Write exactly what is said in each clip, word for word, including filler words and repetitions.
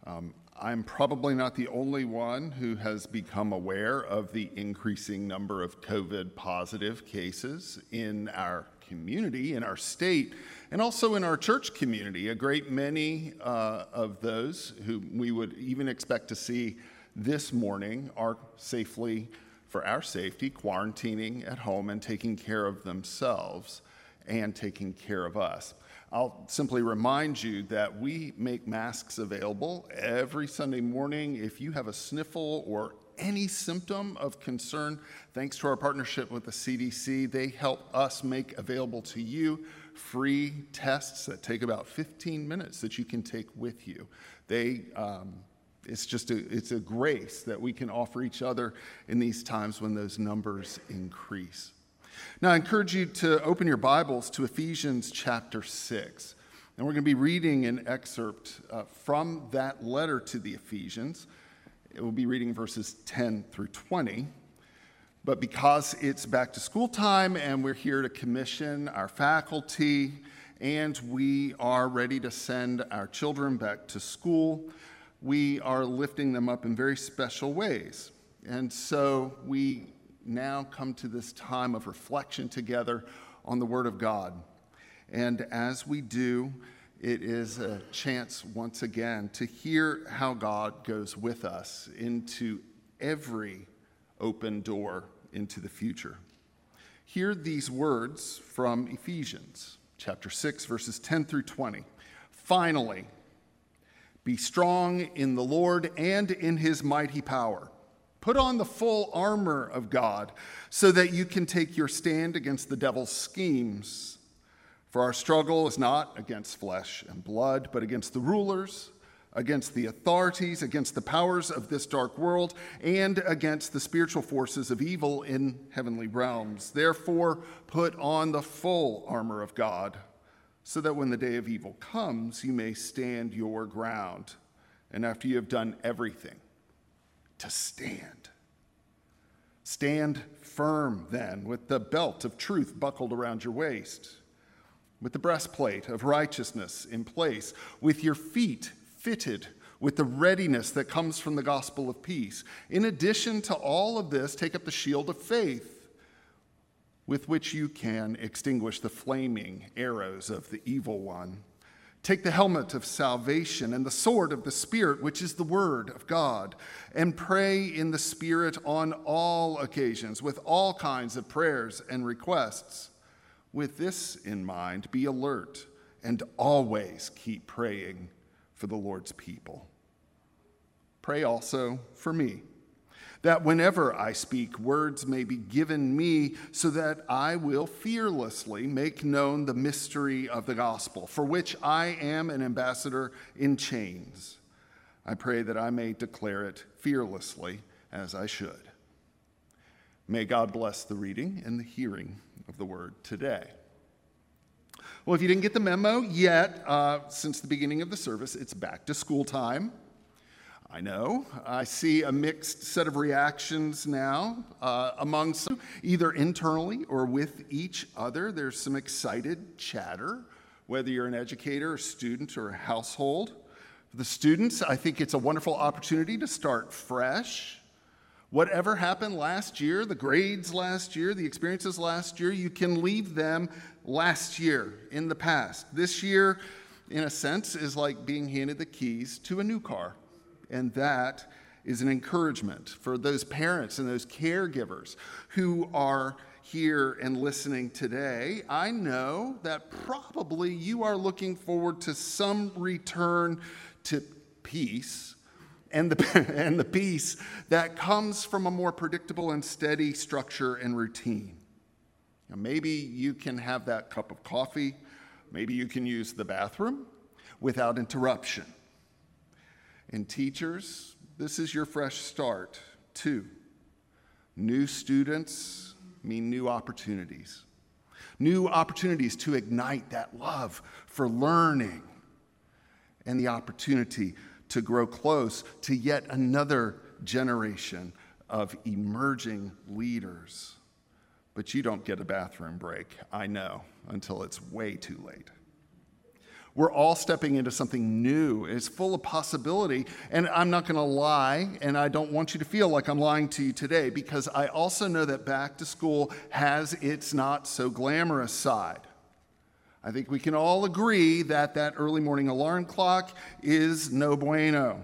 Um, I'm probably not the only one who has become aware of the increasing number of COVID positive cases in our community, in our state, and also in our church community. A great many uh, of those who we would even expect to see this morning are safely, for our safety, quarantining at home and taking care of themselves and taking care of us. I'll simply remind you that we make masks available every Sunday morning. If you have a sniffle or any symptom of concern, thanks to our partnership with the C D C, they help us make available to you free tests that take about fifteen minutes that you can take with you. They, um, it's just a, it's a grace that we can offer each other in these times when those numbers increase. Now, I encourage you to open your Bibles to Ephesians chapter six. And we're going to be reading an excerpt uh, from that letter to the Ephesians. It will be reading verses ten through twenty. But because it's back to school time and we're here to commission our faculty and we are ready to send our children back to school, we are lifting them up in very special ways. And so we now come to this time of reflection together on the Word of God. And as we do, it is a chance once again to hear how God goes with us into every open door into the future. Hear these words from Ephesians chapter six, verses ten through twenty. Finally, be strong in the Lord and in his mighty power. Put on the full armor of God so that you can take your stand against the devil's schemes. For our struggle is not against flesh and blood, but against the rulers, against the authorities, against the powers of this dark world, and against the spiritual forces of evil in heavenly realms. Therefore, put on the full armor of God so that when the day of evil comes, you may stand your ground. And after you have done everything, to stand. Stand firm then with the belt of truth buckled around your waist, with the breastplate of righteousness in place, with your feet fitted with the readiness that comes from the gospel of peace. In addition to all of this, take up the shield of faith, with which you can extinguish the flaming arrows of the evil one. Take the helmet of salvation and the sword of the Spirit, which is the word of God, and pray in the Spirit on all occasions with all kinds of prayers and requests. With this in mind, be alert and always keep praying for the Lord's people. Pray also for me, that whenever I speak, words may be given me so that I will fearlessly make known the mystery of the gospel, for which I am an ambassador in chains. I pray that I may declare it fearlessly as I should. May God bless the reading and the hearing of the word today. Well, if you didn't get the memo yet, uh, since the beginning of the service, it's back to school time. I know. I see a mixed set of reactions now uh, among some, either internally or with each other. There's some excited chatter, whether you're an educator, a student, or a household. For the students, I think it's a wonderful opportunity to start fresh. Whatever happened last year, the grades last year, the experiences last year, you can leave them last year, in the past. This year, in a sense, is like being handed the keys to a new car. And that is an encouragement for those parents and those caregivers who are here and listening today. I know that probably you are looking forward to some return to peace and the, and the peace that comes from a more predictable and steady structure and routine. Now, maybe you can have that cup of coffee. Maybe you can use the bathroom without interruption. And teachers, this is your fresh start, too. New students mean new opportunities. New opportunities to ignite that love for learning and the opportunity to grow close to yet another generation of emerging leaders. But you don't get a bathroom break, I know, until it's way too late. We're all stepping into something new. It's full of possibility. And I'm not going to lie, and I don't want you to feel like I'm lying to you today, because I also know that back to school has its not so glamorous side. I think we can all agree that that early morning alarm clock is no bueno.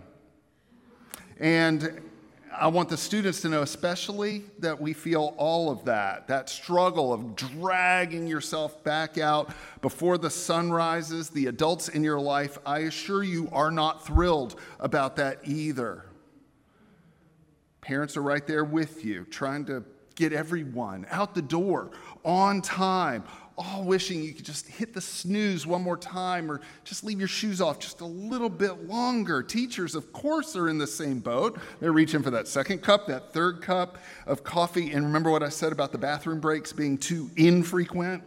And I want the students to know especially that we feel all of that, that struggle of dragging yourself back out before the sun rises. The adults in your life, I assure you, are not thrilled about that either. Parents are right there with you, trying to get everyone out the door on time, all wishing you could just hit the snooze one more time or just leave your shoes off just a little bit longer. Teachers, of course, are in the same boat. They're reaching for that second cup, that third cup of coffee. And remember what I said about the bathroom breaks being too infrequent?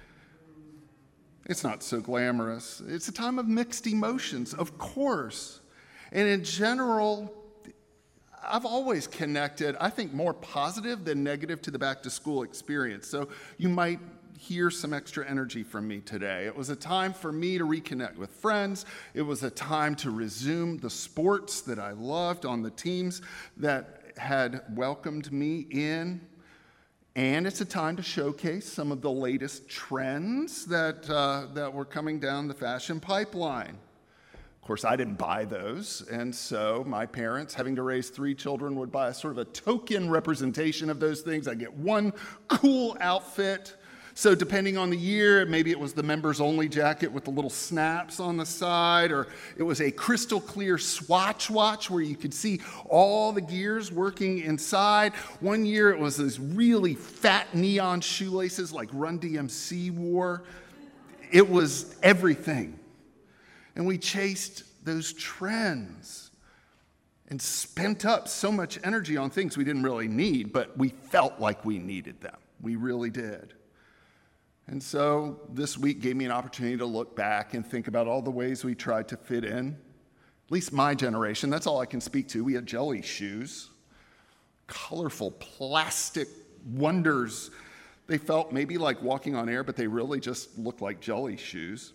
It's not so glamorous. It's a time of mixed emotions, of course. And in general, I've always connected, I think, more positive than negative to the back-to-school experience. So you might hear some extra energy from me today. It was a time for me to reconnect with friends. It was a time to resume the sports that I loved on the teams that had welcomed me in. And it's a time to showcase some of the latest trends that, uh, that were coming down the fashion pipeline. Of course, I didn't buy those, and so my parents, having to raise three children, would buy a sort of a token representation of those things. I get one cool outfit. So depending on the year, maybe it was the members-only jacket with the little snaps on the side, or it was a crystal clear Swatch watch where you could see all the gears working inside. One year it was these really fat neon shoelaces like Run D M C wore. It was everything. And we chased those trends and spent up so much energy on things we didn't really need, but we felt like we needed them. We really did. And so this week gave me an opportunity to look back and think about all the ways we tried to fit in. At least my generation, that's all I can speak to. We had jelly shoes, colorful plastic wonders. They felt maybe like walking on air, but they really just looked like jelly shoes.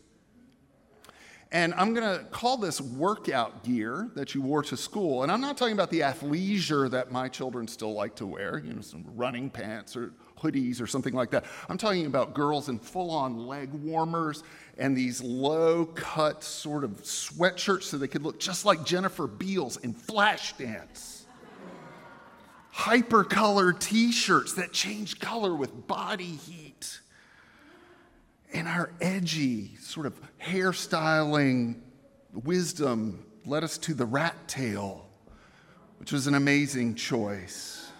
And I'm going to call this workout gear that you wore to school. And I'm not talking about the athleisure that my children still like to wear, you know, some running pants or hoodies or something like that. I'm talking about girls in full-on leg warmers and these low-cut sort of sweatshirts so they could look just like Jennifer Beals in Flashdance. Hyper-color t-shirts that change color with body heat. And our edgy sort of hairstyling wisdom led us to the rat tail, which was an amazing choice.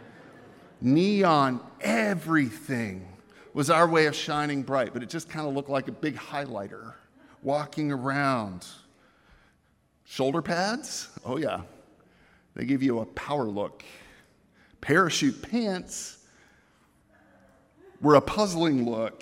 Neon everything was our way of shining bright, but it just kind of looked like a big highlighter walking around. Shoulder pads? Oh yeah, they give you a power look. Parachute pants were a puzzling look.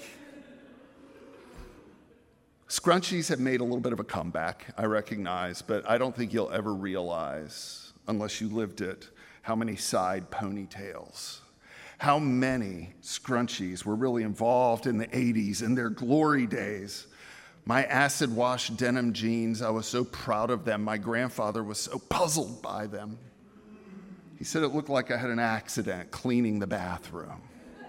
Scrunchies have made a little bit of a comeback, I recognize, but I don't think you'll ever realize, unless you lived it, how many side ponytails, how many scrunchies were really involved in the eighties in their glory days. My acid wash denim jeans, I was so proud of them. My grandfather was so puzzled by them. He said it looked like I had an accident cleaning the bathroom.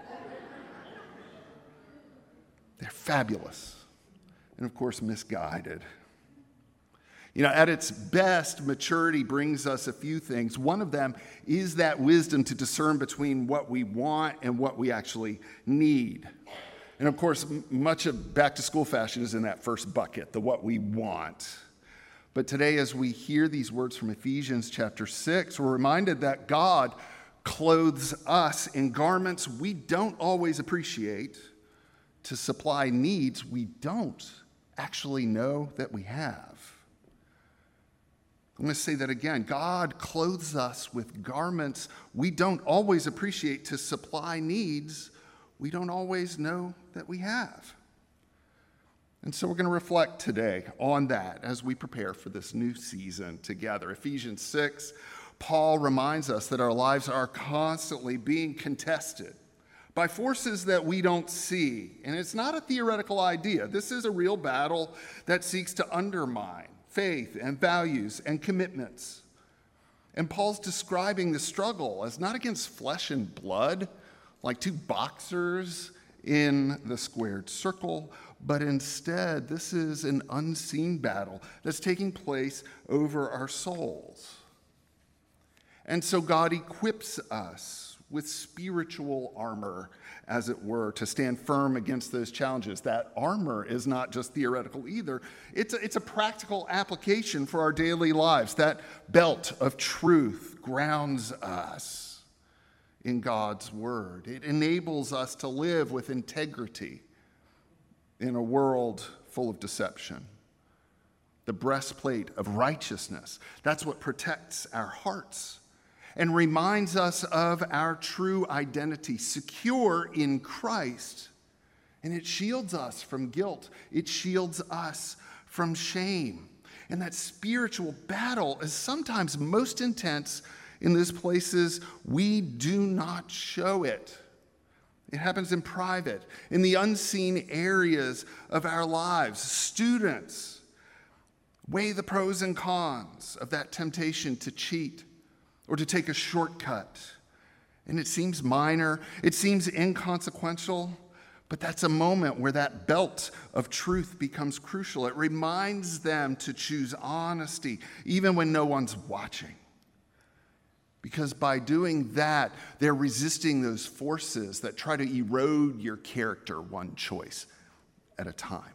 They're fabulous. And of course, misguided. You know, at its best, maturity brings us a few things. One of them is that wisdom to discern between what we want and what we actually need. And of course, m- much of back-to-school fashion is in that first bucket, the what we want. But today, as we hear these words from Ephesians chapter six, we're reminded that God clothes us in garments we don't always appreciate to supply needs we don't actually know that we have. I'm going to say that again. God clothes us with garments we don't always appreciate to supply needs we don't always know that we have. And so we're going to reflect today on that as we prepare for this new season together. Ephesians six, Paul reminds us that our lives are constantly being contested by forces that we don't see. And it's not a theoretical idea. This is a real battle that seeks to undermine faith and values and commitments. And Paul's describing the struggle as not against flesh and blood, like two boxers in the squared circle, but instead, this is an unseen battle that's taking place over our souls. And so God equips us with spiritual armor, as it were, to stand firm against those challenges. That armor is not just theoretical either. It's a, it's a practical application for our daily lives. That belt of truth grounds us in God's word. It enables us to live with integrity in a world full of deception. The breastplate of righteousness, that's what protects our hearts and reminds us of our true identity, secure in Christ. And it shields us from guilt. It shields us from shame. And that spiritual battle is sometimes most intense in those places we do not show it. It happens in private, in the unseen areas of our lives. Students weigh the pros and cons of that temptation to cheat or to take a shortcut. And it seems minor, it seems inconsequential, but that's a moment where that belt of truth becomes crucial. It reminds them to choose honesty, even when no one's watching. Because by doing that, they're resisting those forces that try to erode your character one choice at a time.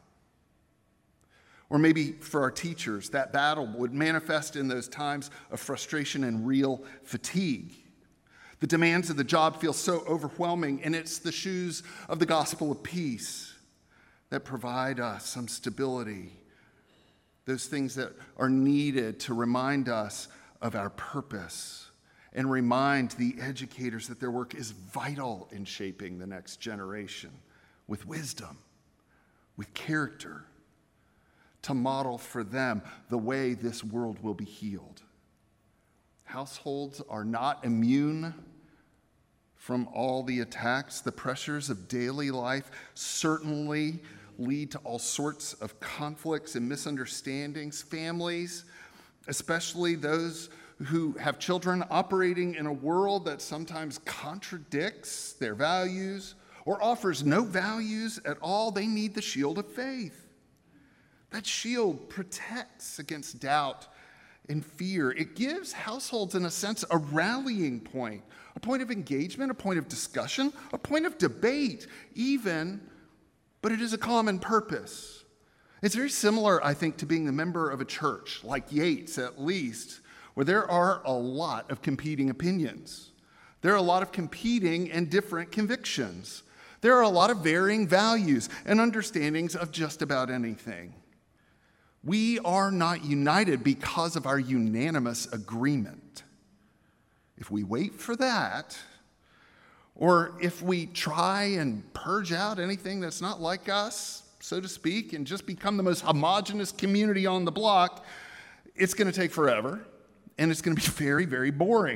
Or maybe for our teachers, that battle would manifest in those times of frustration and real fatigue. The demands of the job feel so overwhelming, and it's the shoes of the gospel of peace that provide us some stability, those things that are needed to remind us of our purpose and remind the educators that their work is vital in shaping the next generation with wisdom, with character, to model for them the way this world will be healed. Households are not immune from all the attacks. The pressures of daily life certainly lead to all sorts of conflicts and misunderstandings. Families, especially those who have children operating in a world that sometimes contradicts their values or offers no values at all, they need the shield of faith. That shield protects against doubt and fear. It gives households, in a sense, a rallying point, a point of engagement, a point of discussion, a point of debate, even, but it is a common purpose. It's very similar, I think, to being a member of a church, like Yates at least, where there are a lot of competing opinions. There are a lot of competing and different convictions. There are a lot of varying values and understandings of just about anything. We are not united because of our unanimous agreement. If we wait for that, or if we try and purge out anything that's not like us, so to speak, and just become the most homogenous community on the block, it's going to take forever. And it's going to be very, very boring.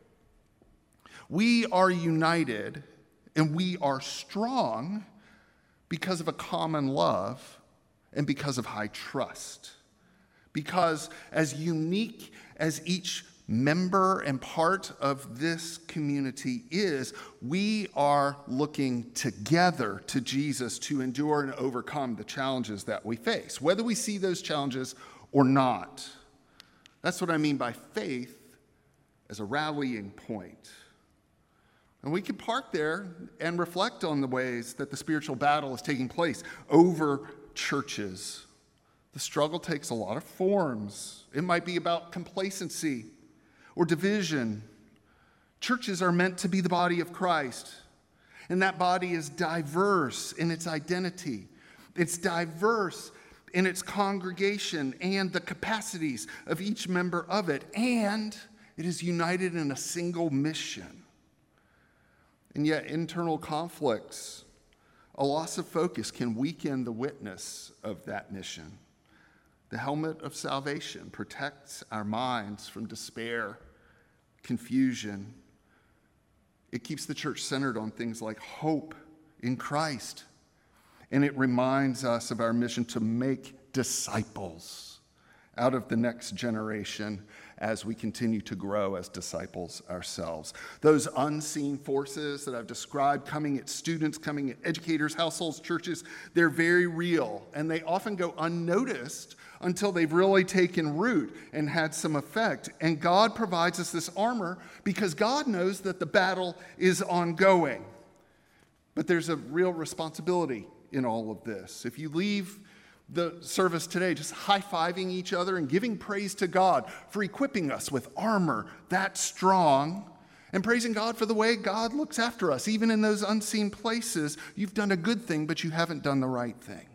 We are united and we are strong because of a common love and because of high trust. Because as unique as each member and part of this community is, we are looking together to Jesus to endure and overcome the challenges that we face, whether we see those challenges or not. That's what I mean by faith as a rallying point. And we can park there and reflect on the ways that the spiritual battle is taking place over churches. The struggle takes a lot of forms. It might be about complacency or division. Churches are meant to be the body of Christ, and that body is diverse in its identity. It's diverse in its congregation and the capacities of each member of it, and it is united in a single mission. And yet internal conflicts, a loss of focus can weaken the witness of that mission. The helmet of salvation protects our minds from despair, confusion. It keeps the church centered on things like hope in Christ. And it reminds us of our mission to make disciples out of the next generation as we continue to grow as disciples ourselves. Those unseen forces that I've described coming at students, coming at educators, households, churches, they're very real, and they often go unnoticed until they've really taken root and had some effect. And God provides us this armor because God knows that the battle is ongoing. But there's a real responsibility in all of this. If you leave the service today just high-fiving each other and giving praise to God for equipping us with armor that strong, and praising God for the way God looks after us, even in those unseen places, you've done a good thing, but you haven't done the right thing.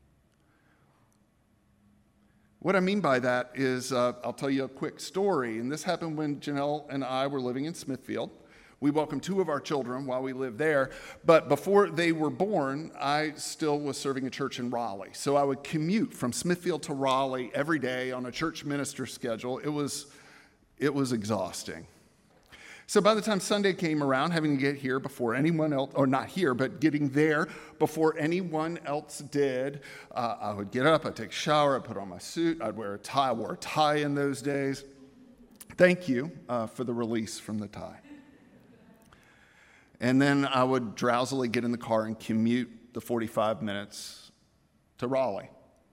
What I mean by that is, uh, I'll tell you a quick story, and this happened when Janelle and I were living in Smithfield. We welcomed two of our children while we lived there, but before they were born, I still was serving a church in Raleigh. So I would commute from Smithfield to Raleigh every day on a church minister schedule. It was, it was exhausting. So by the time Sunday came around, having to get here before anyone else, or not here, but getting there before anyone else did, uh, I would get up, I'd take a shower, I'd put on my suit, I'd wear a tie. I wore a tie in those days. Thank you uh, for the release from the tie. And then I would drowsily get in the car and commute the forty-five minutes to Raleigh.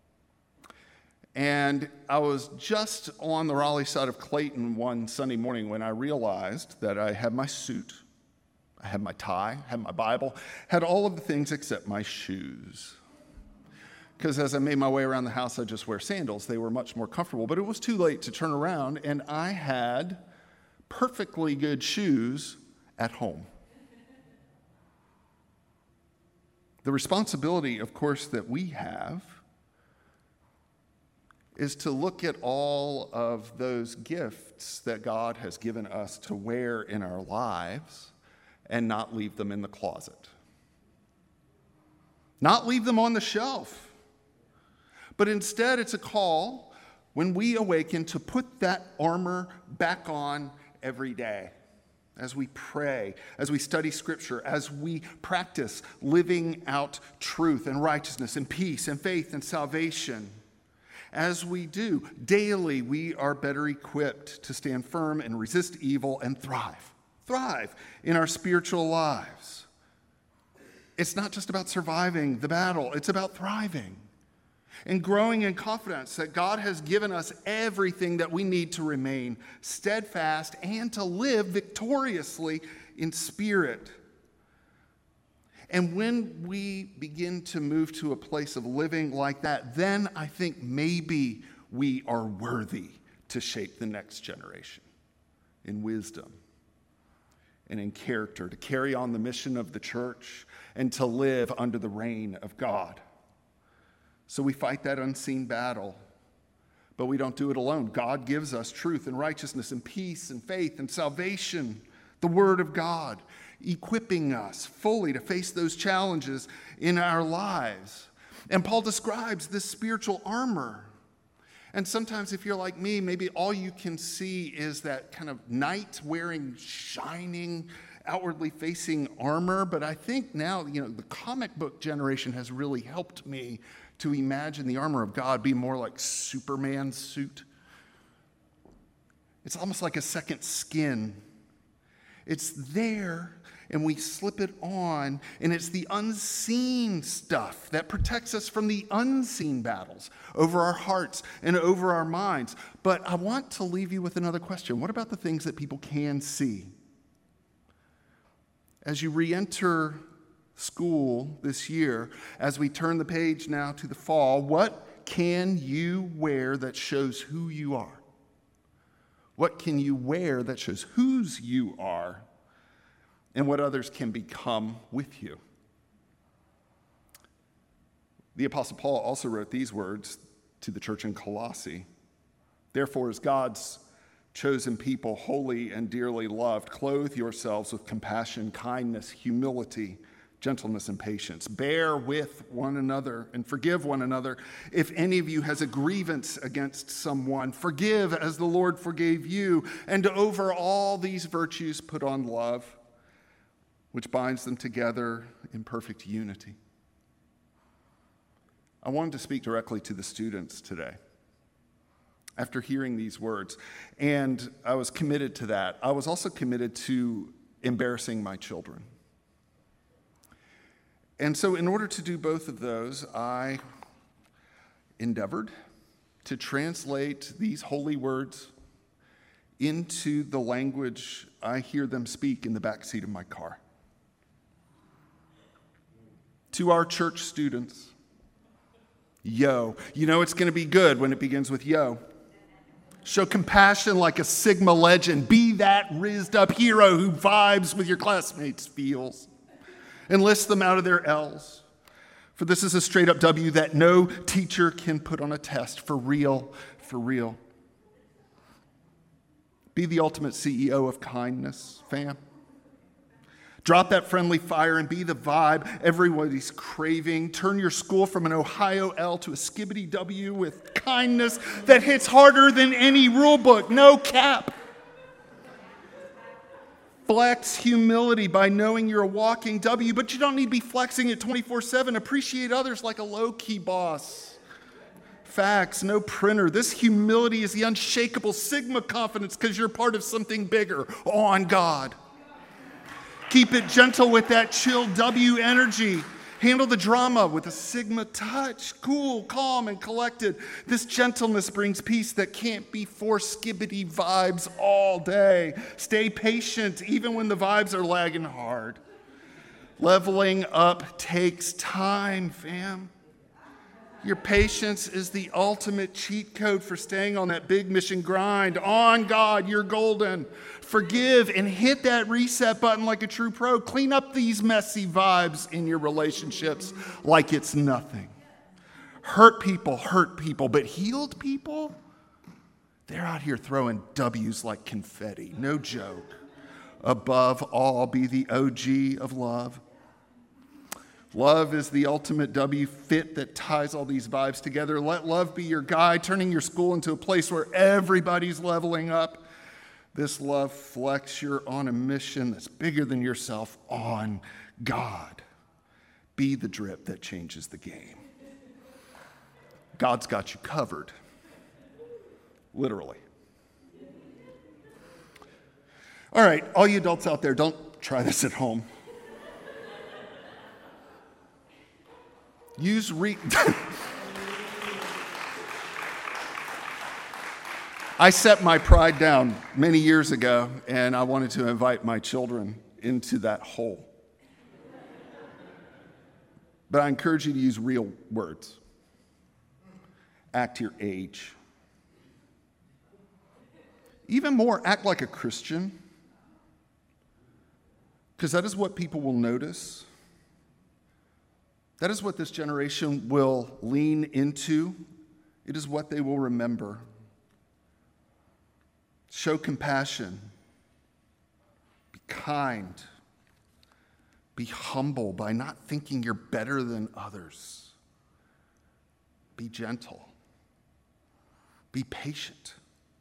And I was just on the Raleigh side of Clayton one Sunday morning when I realized that I had my suit, I had my tie, had my Bible, had all of the things except my shoes. Because as I made my way around the house, I'd just wear sandals. They were much more comfortable. But it was too late to turn around, and I had perfectly good shoes at home. The responsibility, of course, that we have is to look at all of those gifts that God has given us to wear in our lives and not leave them in the closet. Not leave them on the shelf. But instead, it's a call when we awaken to put that armor back on every day. As we pray, as we study Scripture, as we practice living out truth and righteousness and peace and faith and salvation. As we do, daily we are better equipped to stand firm and resist evil and thrive. Thrive in our spiritual lives. It's not just about surviving the battle, it's about thriving and growing in confidence that God has given us everything that we need to remain steadfast and to live victoriously in spirit. And when we begin to move to a place of living like that, then I think maybe we are worthy to shape the next generation in wisdom and in character, to carry on the mission of the church and to live under the reign of God. So we fight that unseen battle, but we don't do it alone. God gives us truth and righteousness and peace and faith and salvation, the Word of God, equipping us fully to face those challenges in our lives. And Paul describes this spiritual armor. And sometimes if you're like me, maybe all you can see is that kind of knight wearing shining, outwardly facing armor. But I think now, you know, the comic book generation has really helped me to imagine the armor of God be more like Superman's suit. It's almost like a second skin. It's there, and we slip it on, and it's the unseen stuff that protects us from the unseen battles over our hearts and over our minds. But I want to leave you with another question. What about the things that people can see? As you re-enter school this year, as we turn the page now to the fall, what can you wear that shows who you are? What can you wear that shows whose you are and what others can become with you? The Apostle Paul also wrote these words to the church in Colossae. Therefore, as God's chosen people, holy and dearly loved, clothe yourselves with compassion, kindness, humility, gentleness, and patience. Bear with one another and forgive one another. If any of you has a grievance against someone, forgive as the Lord forgave you. And over all these virtues, put on love, which binds them together in perfect unity. I wanted to speak directly to the students today after hearing these words, and I was committed to that. I was also committed to embarrassing my children. And so in order to do both of those, I endeavored to translate these holy words into the language I hear them speak in the backseat of my car. To our church students, yo. You know it's going to be good when it begins with yo. Show compassion like a Sigma legend. Be that rizzed up hero who vibes with your classmates' feels. Enlist them out of their L's. For this is a straight up W that no teacher can put on a test. For real, for real. Be the ultimate C E O of kindness, fam. Drop that friendly fire and be the vibe everybody's craving. Turn your school from an Ohio L to a skibbity W with kindness that hits harder than any rule book. No cap. Flex humility by knowing you're a walking W, but you don't need to be flexing it twenty-four seven. Appreciate others like a low-key boss. Facts, no printer. This humility is the unshakable Sigma confidence because you're part of something bigger. On God. Keep it gentle with that chill W energy. Handle the drama with a Sigma touch. Cool, calm, and collected. This gentleness brings peace that can't be forced. Skibbity vibes all day. Stay patient even when the vibes are lagging hard. Leveling up takes time, fam. Your patience is the ultimate cheat code for staying on that big mission grind. On God, you're golden. Forgive and hit that reset button like a true pro. Clean up these messy vibes in your relationships like it's nothing. Hurt people, hurt people, but healed people, they're out here throwing W's like confetti. No joke. Above all, be the O G of love. Love is the ultimate W fit that ties all these vibes together. Let love be your guide, turning your school into a place where everybody's leveling up. This love flex, you're on a mission that's bigger than yourself. On God. Be the drip that changes the game. God's got you covered. Literally. All right, all you adults out there, don't try this at home. Use re... I set my pride down many years ago, and I wanted to invite my children into that hole. But I encourage you to use real words. Act your age. Even more, act like a Christian, because that is what people will notice. That is what this generation will lean into. It is what they will remember. Show compassion. Be kind. Be humble by not thinking you're better than others. Be gentle. Be patient.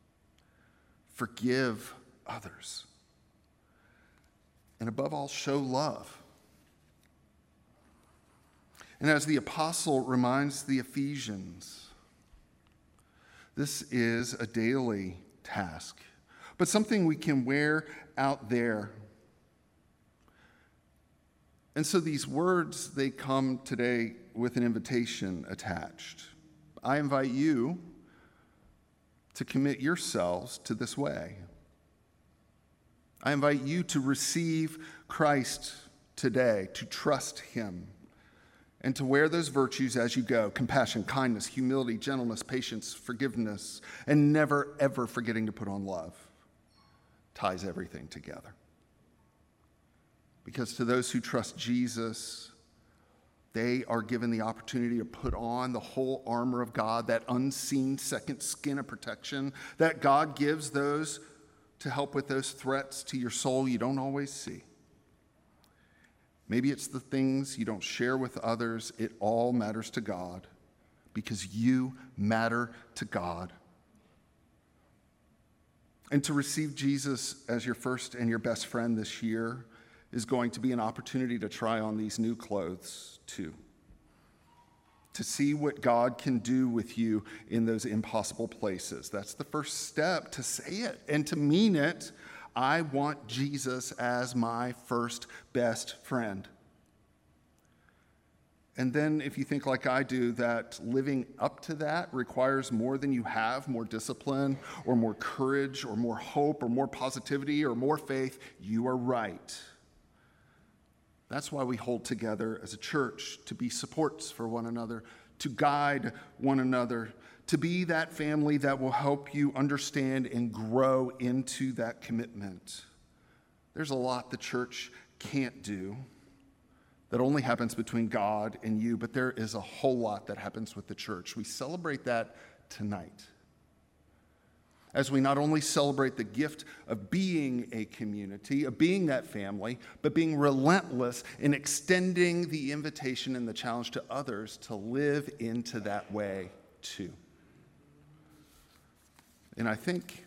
Forgive others. And above all, show love. And as the apostle reminds the Ephesians, this is a daily task, but something we can wear out there. And so these words, they come today with an invitation attached. I invite you to commit yourselves to this way. I invite you to receive Christ today, to trust him, and to wear those virtues as you go: compassion, kindness, humility, gentleness, patience, forgiveness, and never, ever forgetting to put on love. Ties everything together. Because to those who trust Jesus, they are given the opportunity to put on the whole armor of God, that unseen second skin of protection that God gives those to help with those threats to your soul you don't always see. Maybe it's the things you don't share with others. It all matters to God because you matter to God. And to receive Jesus as your first and your best friend this year is going to be an opportunity to try on these new clothes too. To see what God can do with you in those impossible places. That's the first step, to say it and to mean it. I want Jesus as my first best friend. And then if you think like I do, that living up to that requires more than you have, more discipline or more courage or more hope or more positivity or more faith, you are right. That's why we hold together as a church, to be supports for one another, to guide one another, to be that family that will help you understand and grow into that commitment. There's a lot the church can't do that only happens between God and you, but there is a whole lot that happens with the church. We celebrate that tonight, as we not only celebrate the gift of being a community, of being that family, but being relentless in extending the invitation and the challenge to others to live into that way too. And I think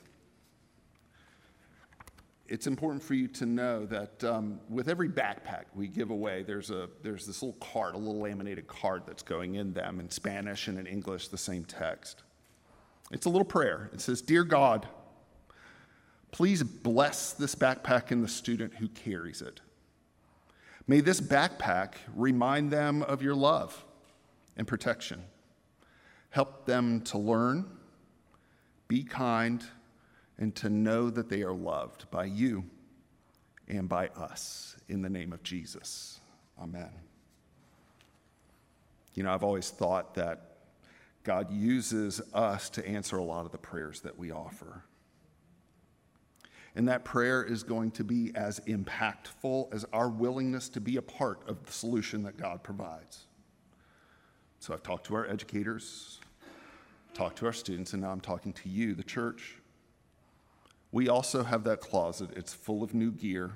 it's important for you to know that um, with every backpack we give away, there's a there's this little card, a little laminated card that's going in them in Spanish and in English, the same text. It's a little prayer. It says, "Dear God, please bless this backpack and the student who carries it. May this backpack remind them of your love and protection. Help them to learn, be kind, and to know that they are loved by you and by us. In the name of Jesus, amen." You know, I've always thought that God uses us to answer a lot of the prayers that we offer. And that prayer is going to be as impactful as our willingness to be a part of the solution that God provides. So I've talked to our educators, talked to our students, and now I'm talking to you, the church. We also have that closet. It's full of new gear.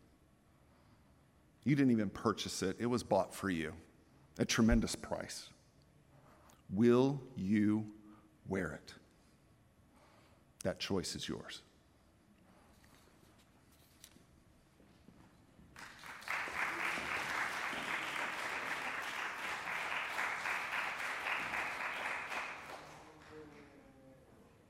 You didn't even purchase it. It was bought for you at a tremendous price. Will you wear it? That choice is yours.